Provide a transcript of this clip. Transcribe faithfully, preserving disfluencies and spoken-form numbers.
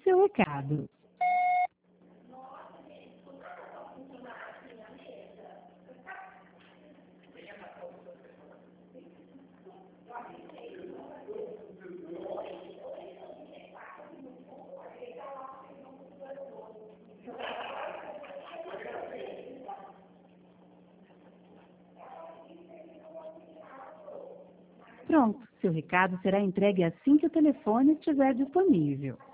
seu recado. Pronto, seu recado será entregue assim que o telefone estiver disponível.